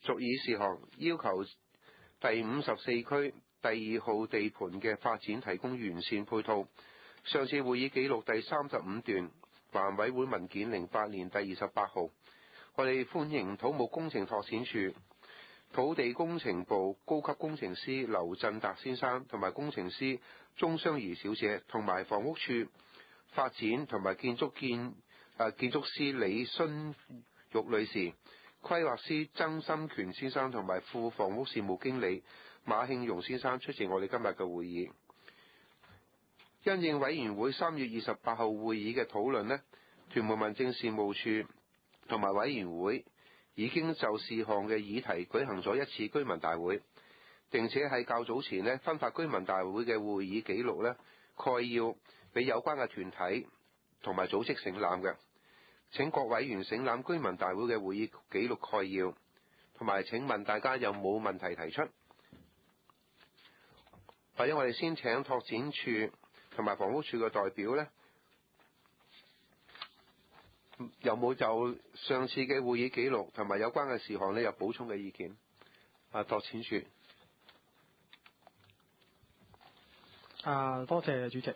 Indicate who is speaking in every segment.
Speaker 1: 屬議事項要求第54區第2號地盤嘅發展提供完善配套。上次會議記錄第35段，環委會文件08年第28號。我哋歡迎土木工程拓展處土地工程部高級工程師劉振達先生同埋工程師鍾雙怡小姐，同埋房屋處發展同埋建築師李春玉女士、規劃師曾心權先生同埋副房屋事務經理馬慶榮先生出席我哋今日嘅會議。因應委員會3月28號會議嘅討論呢，屯門民政事務處同埋委員會已經就事項嘅議題舉行咗一次居民大會，並且喺較早前呢分發居民大會嘅會議記錄呢概要俾有關嘅團體同埋組織省覽嘅。請各委員省覽居民大會嘅會議記錄概要，同埋請問大家有冇問題提出？或者我哋先請拓展處同埋房屋處嘅代表呢，有冇就上次嘅會議記錄同埋有關嘅事項呢有補充嘅意見？拓展處。
Speaker 2: 多謝主席。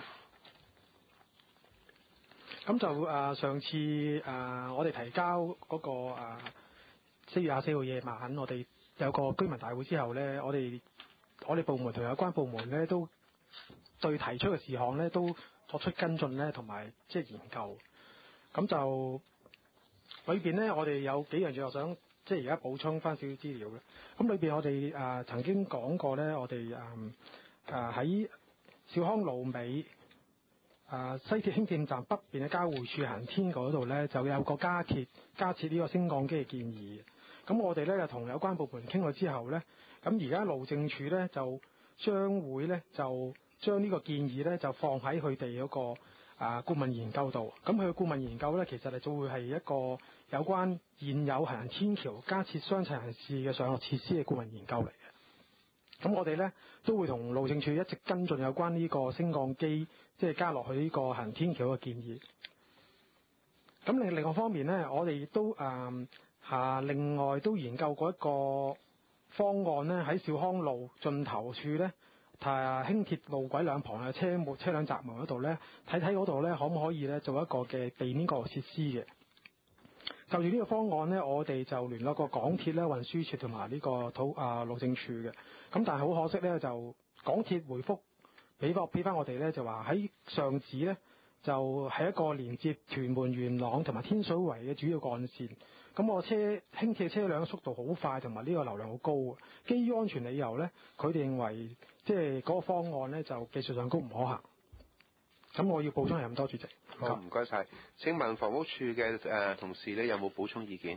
Speaker 2: 咁就上次我哋提交嗰個4月24號夜晚，我哋有個居民大會之後呢，我哋部門同有關部門呢都對提出嘅事項呢都作出跟進呢，同埋即係研究。咁就裏邊呢，我哋有幾樣嘢我想即係而家補充翻少少資料咧。咁裏邊我哋曾經講過呢，我哋喺兆康路尾西鐵輕鐵站北邊嘅交匯處行天嗰度呢，就有個加設呢個升降機嘅建議。咁我哋呢就同有關部門傾過之後呢，咁而家路政署呢就將會呢就將呢個建議呢就放喺佢哋嗰個顧問研究度。咁佢嘅顧問研究呢，其實就會係一個有關現有行人天橋加設雙層人士嘅上落設施嘅顧問研究嚟嘅。咁我哋呢都會同路政署一直跟進有關呢個升降機即係加落去呢個行人天橋嘅建議。咁另外方面呢，我哋亦都另外都研究過一個方案呢，喺兆康路盡頭處呢，輕鐵路軌兩旁嘅車輛閘門嗰度呢，睇嗰度呢可唔可以呢做一個嘅地面個設施嘅。就住呢個方案呢，我哋就聯絡過港鐵咧、運輸署同埋呢個路政署嘅。咁但係好可惜呢，就港鐵回覆俾翻我哋呢，就話喺上址呢，就係一個連接屯門元朗同埋天水圍嘅主要幹線。咁我輕鐵車輛速度好快，同埋呢個流量好高。基於安全理由呢，佢哋認為即係嗰個方案呢，就技術上高唔可行。咁我要補充係咁多，主席。
Speaker 1: 好，唔該晒。請問房屋處嘅同事呢有冇補充意見？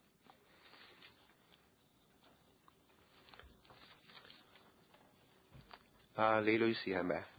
Speaker 1: 李女士係咪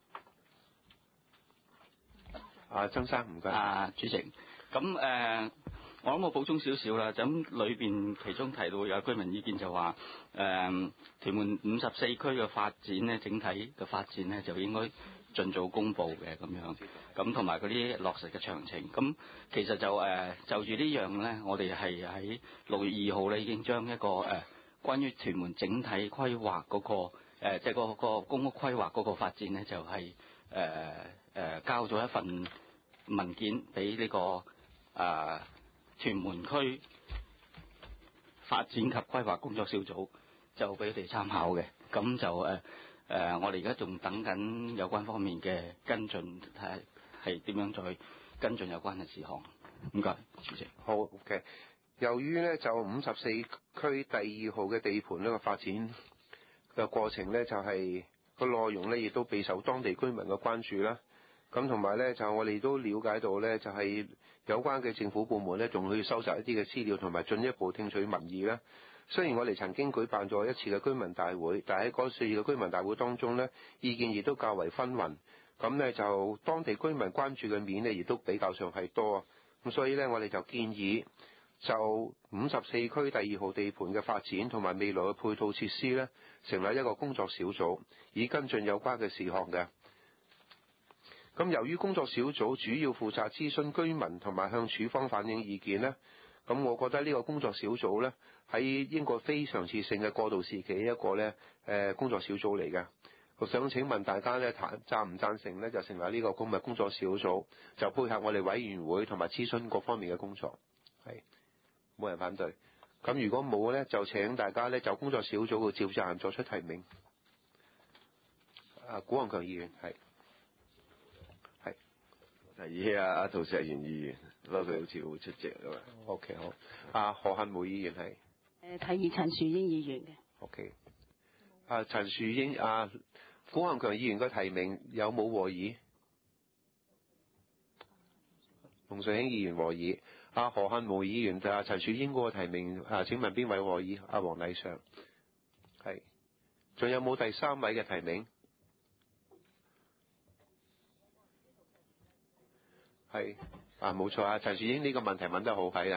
Speaker 1: 曾生唔該。
Speaker 3: 主席，咁我諗我補充少少啦。咁裏邊其中提到有居民意見就話，屯門54區嘅發展呢，整體嘅發展呢，就應該盡早公佈嘅咁樣。咁同埋嗰啲落實嘅詳情。咁其實就住呢樣呢，我哋係喺6月2號呢已經將一個關於屯門整體規劃嗰個即係嗰個公屋規劃嗰個發展呢，就係交咗一份文件俾呢個屯門區發展及規劃工作小組，就俾佢哋參考嘅。咁就我哋而家仲等緊有關方面嘅跟進，睇下係點樣再跟進有關嘅事項。唔該，主席。
Speaker 1: 好 ，OK。由於呢就54區第2號嘅地盤呢個發展嘅過程呢，就係個內容呢亦都備受當地居民嘅關注啦。咁同埋呢，就我哋都了解到呢，就係有關嘅政府部門呢，仲去收集一啲嘅資料，同埋進一步聽取民意啦。雖然我哋曾經舉辦咗一次嘅居民大會，但係喺嗰次嘅居民大會當中呢，意見亦都較為紛紜。咁呢，就當地居民關注嘅面呢，亦都比較上係多。咁所以呢，我哋就建議就54區第2號地盤嘅發展同埋未來嘅配套設施呢，成立一個工作小組，以跟進有關嘅事項嘅。咁由於工作小組主要負責諮詢居民同埋向署方反映意見呢， 咁我覺得呢個工作小組咧喺英國非常時性嘅過渡時期一個咧工作小組嚟嘅。我想請問大家咧贊唔贊成咧就成為呢個工作小組，就配合我哋委員會同埋諮詢各方面嘅工作，係冇人反對。咁如果冇咧，就請大家咧就工作小組嘅召集人作出提名。古漢強議員係
Speaker 4: 提議阿陶石賢議員，不過佢好似會出席㗎嘛。
Speaker 1: OK 好。何漢武議員係
Speaker 5: 提議陳樹英議員嘅。
Speaker 1: OK。陳樹英古漢強議員嘅提名有冇和議？龍瑞興議員和議。何漢武議員陳樹英嗰個提名請問邊位和議？黃禮尚係。仲有冇第三位嘅提名？係冇錯陳樹英呢個問題問得好係啊。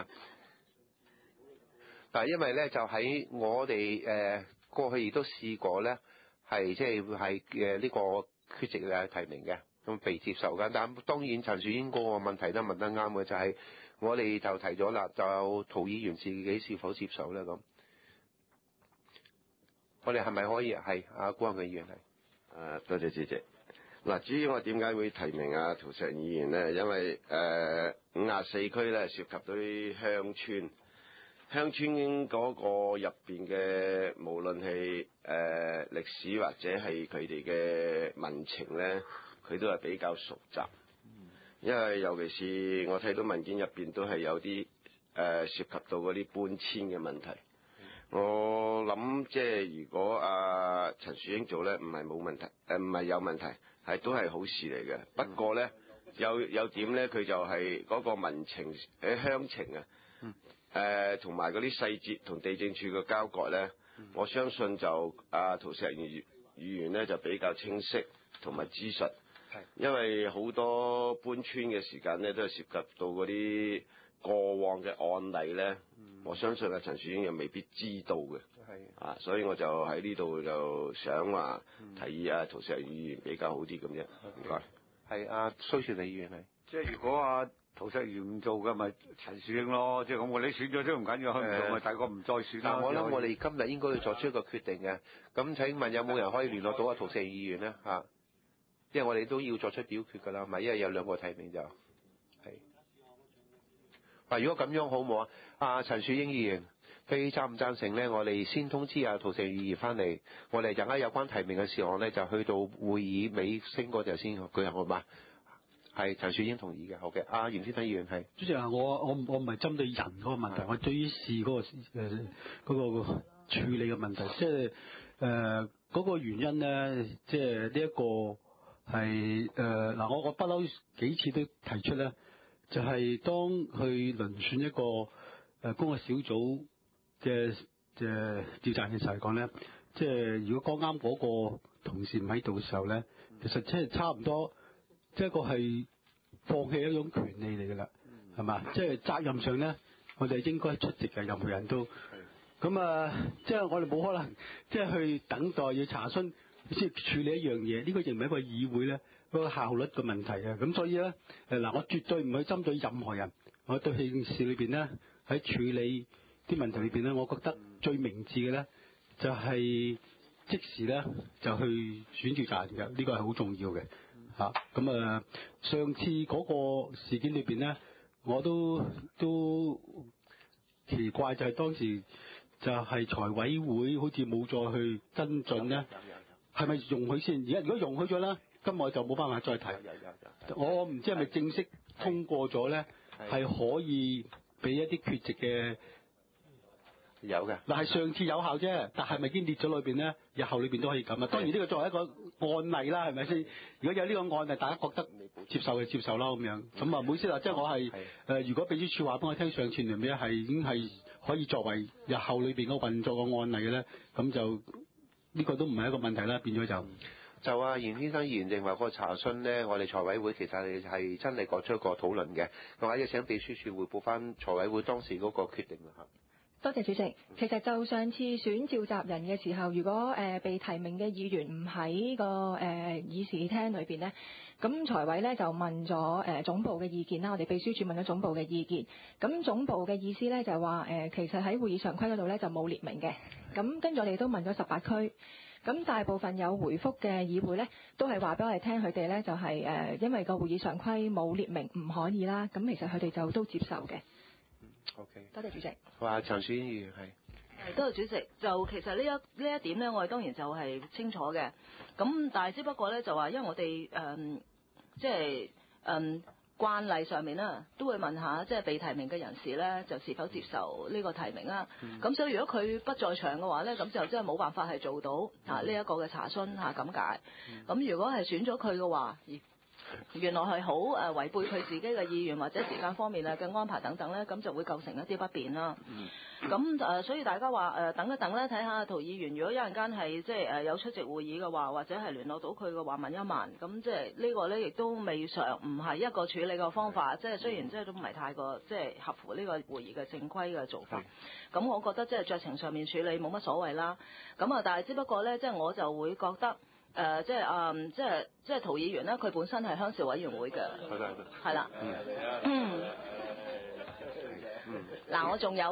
Speaker 1: 但係因為咧就喺我哋過去亦都試過咧係即係呢個缺席嘅提名嘅，咁被接受嘅。但當然陳樹英嗰個問題都問得啱嘅，就係我哋就提咗啦，就陶議員自己是否接受咧咁。我哋係咪可以係古漢強議員係？
Speaker 4: 多謝主席。嗱，至於我點解會提名陶石議員呢？因為54區咧涉及到啲鄉村嗰個入邊嘅，無論係歷史或者係佢哋嘅民情咧，佢都係比較熟習。因為尤其是我睇到文件入邊都係有啲涉及到嗰啲搬遷嘅問題。我諗即係如果陳樹英做咧，唔係冇問題，唔係有問題，係都係好事嚟嘅。不過咧，有點咧，佢就係嗰個民情鄉情同埋嗰啲細節同地政處嘅交割咧，我相信就陶石議員咧就比較清晰同埋知實。因為好多搬遷嘅時間咧，都係涉及到嗰啲過往嘅案例咧，我相信陳樹英又未必知道嘅，所以我就喺呢度就想話提議陶石議員比較好啲咁啫。唔該。
Speaker 1: 係蘇全利議員係。
Speaker 6: 即係如果陶石議員唔做嘅，咪陳樹英咯，即係咁。我哋選咗都唔緊要，佢唔做咪大個唔再選啦。
Speaker 1: 我諗我哋今日應該要作出一個決定嘅。咁請問有冇人可以聯絡到陶石議員咧？因為我哋都要作出表決㗎啦，咪因為有2個提名就係。如果咁樣好唔好啊？陳樹英議員，佢贊唔贊成咧？我哋先通知陶石議員翻嚟，我哋陣間有關提名嘅事項咧，就去到會議尾聲嗰陣先舉行，好嘛？係陳樹英同意嘅，好嘅。袁天輝議員係。
Speaker 7: 主席我唔係針對人嗰個問題，我對於事嗰個處理嘅問題，即係嗰個原因咧，即係呢一個係我不嬲幾次都提出咧。就係當去遴選一個工作小組嘅召集人嘅時候嚟講咧，即係如果剛啱嗰個同事唔喺度嘅時候咧，其實即係差唔多，即係一個係放棄一種權利嚟㗎啦，係嘛？即係責任上咧，我哋應該出席嘅，任何人都。咁即係我哋冇可能即係去等待要查詢先處理一樣嘢，呢個亦唔係一個議會咧。嗰個效率嘅問題啊，咁所以咧我絕對唔去針對任何人，我對件事裏邊咧喺處理啲問題裏邊咧，我覺得最明智嘅咧就係即時咧就去選召集人嘅，呢個係好重要嘅嚇。咁上次嗰個事件裏邊咧，我都奇怪，就係當時就係財委會好似冇再去跟進咧，係咪容許先？而家如果容許咗咧？今我就冇辦法再提。我唔知係咪正式通過咗咧，係可以俾一啲缺席嘅。
Speaker 1: 有嘅。
Speaker 7: 係上次有效啫，但係咪已經列咗裏邊咧？日後裏邊都可以咁啊。當然呢個作為一個案例啦，係咪先？如果有呢個案例，大家覺得接受嘅接受啦，咁樣。咁唔好意思啦，即係我係如果秘書處話俾我聽，上次聯咩係已經係可以作為日後裏邊嗰個運作嘅案例嘅咧，咁就呢個都唔係一個問題啦，變咗就。
Speaker 1: 就袁先生議員認為個查詢咧，我哋財委會其實係真係作出一個討論嘅，或者請秘書處彙報翻財委會當時嗰個決定啦嚇。
Speaker 8: 多謝主席。其實就上次選召集人嘅時候，如果被提名嘅議員唔喺個議事廳裏邊呢，咁財委呢就問咗總部嘅意見啦。我哋秘書處問咗總部嘅意見，咁總部嘅意思呢就話其實喺會議常規嗰度呢就冇列明嘅。咁跟住我哋都問咗18區，咁大部分有回覆嘅議會呢，都係話俾我哋聽，佢哋呢就係因為個會議常規冇列明唔可以啦。咁其實佢哋就都接受嘅。
Speaker 1: OK，
Speaker 8: 多謝主席。
Speaker 1: 話陳樹英議員係。
Speaker 9: 多謝主席。就其實呢一點咧，我哋當然就係清楚嘅。咁但係只不過咧就話，因為我哋即係慣例上面啦，都會問下即係被提名嘅人士咧，就是否接受呢個提名啦。咁所以如果佢不在場嘅話咧，咁就真係冇辦法係做到呢一個嘅查詢咁解。咁如果係選咗佢嘅話，原來係好違背佢自己嘅意願或者時間方面嘅安排等等咧，咁就會構成一啲不便啦。咁所以大家話等一等咧，睇下涂議員如果一陣間係即係有出席會議嘅話，或者係聯絡到佢嘅話問一問。咁即係呢個咧亦都未嘗唔係一個處理嘅方法。即係雖然即係都唔係太過即係合乎呢個會議嘅正規嘅做法。咁我覺得即係酌情上面處理冇乜所謂啦。咁但係只不過咧，即係我就會覺得。即係涂議員咧，佢本身係鄉事委員會嘅，係啦，嗱，我仲有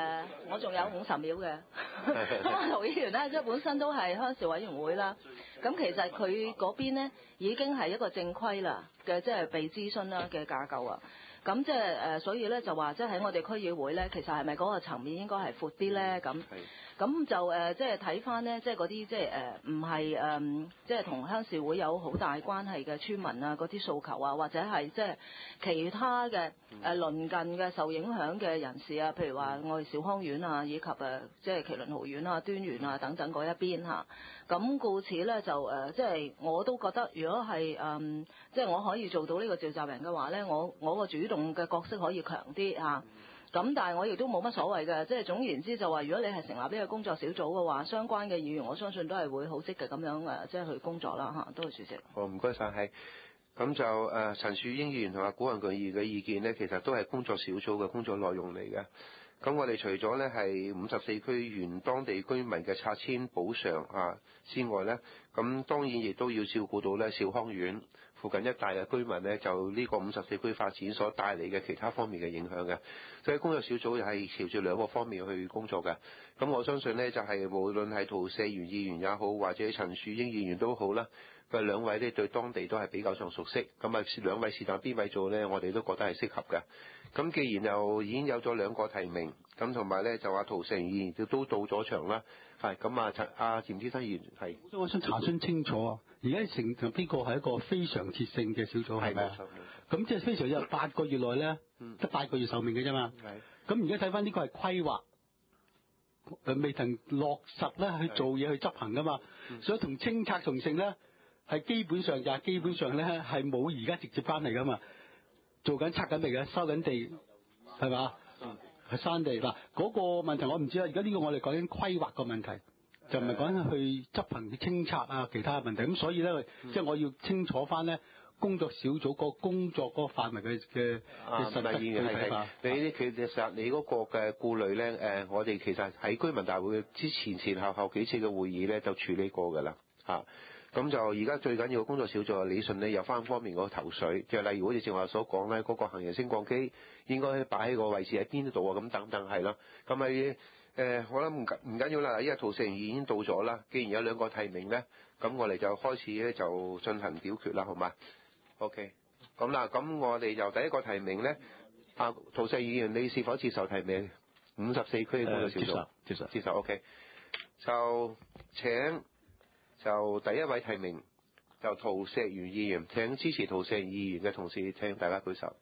Speaker 9: 50秒嘅，咁啊，涂議員咧，即係本身都係鄉事委員會啦，咁其實佢嗰邊咧已經係一個正規啦嘅，即係被諮詢啦嘅架構啊。咁即係所以咧就話即係喺我哋區議會咧，其實係咪嗰個層面應該係闊啲咧？咁就即係睇翻咧，即係嗰啲即係唔係即係同鄉事會有好大關係嘅村民啊，嗰啲訴求啊，或者係即係其他嘅鄰近嘅受影響嘅人士啊，譬如話我哋兆康苑啊，以及即係麒麟豪苑啊、端園啊等等嗰一邊嚇。咁故此咧就即係我都覺得，如果係即係我可以做到呢個召集人嘅話咧，我個主動嘅角色可以強啲嚇。咁但係我亦都冇乜所謂嘅，即係總言之就話，如果你係成立呢個工作小組嘅話，相關嘅議員我相信都係會好積極咁樣即係去工作啦嚇。多謝主席。
Speaker 1: 好，唔該晒。係。咁就陳樹英議員同埋古宏鉅議員嘅意見呢，其實都係工作小組嘅工作內容嚟嘅。咁我哋除咗呢係54區原當地居民嘅拆遷補償之外呢，咁當然亦都要照顧到呢兆康苑附近一帶嘅居民呢，就呢個54區發展所帶嚟嘅其他方面嘅影響嘅。所以工作小組係朝住兩個方面去工作嘅。咁我相信呢，就係無論係涂碩元議員也好，或者陳樹英議員都好啦，佢兩位呢對當地都係比較上熟悉。咁兩位是但邊位做呢？我哋都覺得係適合嘅。咁既然又已經有咗兩個提名，咁同埋咧就話涂碩元議員都到咗場啦，係咁詹天生議員係。
Speaker 7: 我想查詢清楚啊，而家成邊個係一個非常設性嘅小組係咪啊？咁即係非常有8個月內咧，得8個月壽命嘅啫嘛。係。咁而家睇翻呢個係規劃，未曾落實咧去做嘢去執行噶嘛，所以同清拆同城咧係基本上咧係冇而家直接關係噶嘛。做緊拆緊嚟嘅，收緊地係嘛？係山地嗱，嗰個問題我唔知啦。而家呢個我哋講緊規劃個問題，就唔係講緊去執行啲清拆啊其他嘅問題。咁所以咧，即係我要清楚翻咧工作小組個工作嗰個範圍嘅實質嘅睇法。
Speaker 1: 其實你嗰個嘅顧慮咧，我哋其實喺居民大會之前後幾次嘅會議咧就處理過㗎啦嚇。咁就而家最緊要嘅工作小組理順咧有翻方面嗰個頭緒，即係例如好似正話所講咧，嗰個行人升降機應該擺喺個位置喺邊度啊，咁等等係咯。咁咪我諗唔緊要啦，依家涂碩元已經到咗啦。既然有兩個提名咧，咁我哋就開始咧就進行表決啦，好嘛 ？OK。咁啦，咁我哋就第一個提名咧，涂碩元議員，你是否接受提名54區嘅工作小組？接受。OK。就請。就第一位提名就涂碩元議員，請支持涂碩元議員嘅同事請大家舉手。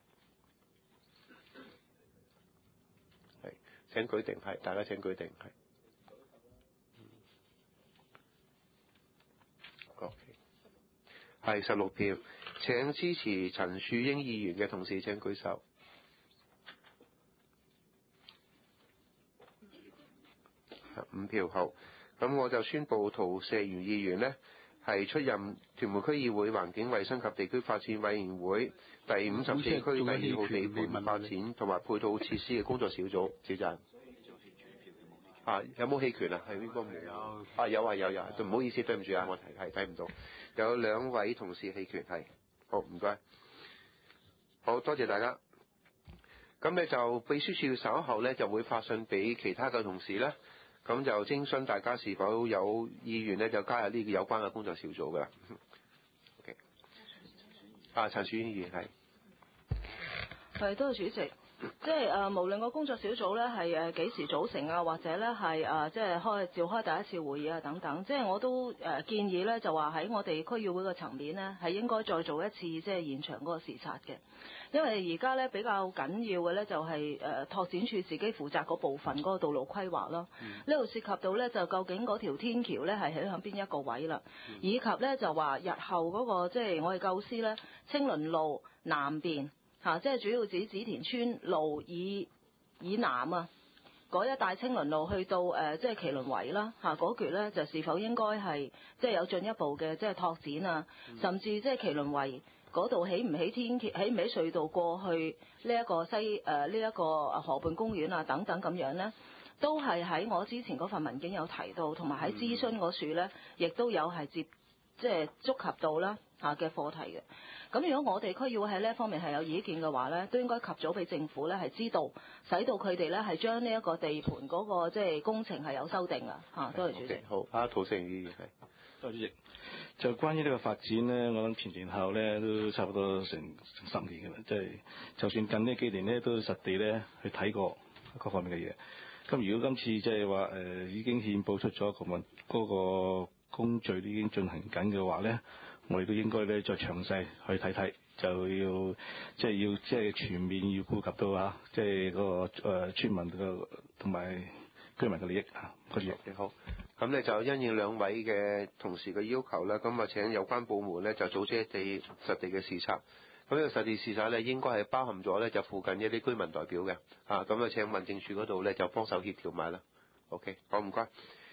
Speaker 1: 係，請舉定，係，大家請舉定，係。OK，係16票，請支持陳樹英議員嘅同事請舉手。5票，好。咁我就宣布涂碩元議員呢係出任屯門區議會環境衛生及地區發展委員會第54區第2號地盤發展同埋配套設施嘅工作小組召集人。 有冇棄權啊？係應該冇。有。對，唔好意思，對唔住啊，我睇唔到。有2位同事棄權，係。好，唔該。好多謝大家。咁咧就秘書處稍後咧就會發信俾其他嘅同事啦。咁就徵詢大家是否有意願咧就加入呢個有關嘅工作小組㗎。OK。陳樹英議員係。
Speaker 9: 係，多謝主席。即係無論個工作小組咧係幾時組成啊，或者咧係即係召開第一次會議啊等等，即係我都建議咧就話喺我哋區議會嘅層面咧係應該再做一次即係現場嗰個視察嘅，因為而家咧比較緊要嘅咧就係拓展處自己負責嗰部分嗰個道路規劃咯。呢度涉及到咧就究竟嗰條天橋咧係起向邊一個位啦，以及咧就話日後嗰個即係我哋構思咧青鄰路南邊。即係主要指紫田村路以南啊，嗰一帶青鄰路去到即係麒麟圍啦，嗰橛咧就是否應該係即係有進一步嘅即係拓展啊，甚至即係麒麟圍嗰度起唔起天橋，起唔起隧道過去呢一個呢一個河畔公園啊等等咁樣咧，都係喺我之前嗰份文件有提到，同埋喺諮詢嗰處咧，亦都有係即係觸及到啦嘅課題嘅。咁如果我哋區議會喺呢一方面係有意見嘅話咧，都應該及早俾政府咧係知道，使到佢哋咧係將呢一個地盤嗰個即係工程係有修訂啊。多謝主席。
Speaker 1: 好，涂成議員係。
Speaker 10: 多謝主席。就關於呢個發展咧，我諗前後咧都差不多成10年嘅啦，即係就算近呢幾年咧都實地咧去睇過各方面嘅嘢。咁如果今次即係話已經憲報出咗嗰個工序已經進行緊嘅話咧，我哋都應該咧再詳細去睇睇，就要即係全面要顧及到即係嗰個村民嘅同埋居民嘅利益啊。多謝。
Speaker 1: 好，咁咧就因應2位嘅同事嘅要求啦，咁啊請有關部門咧就組織一實地嘅視察。咁呢個實地視察咧應該係包含咗咧就附近一啲居民代表嘅，咁啊請民政處嗰度咧就幫手協調埋啦。OK， 好唔該。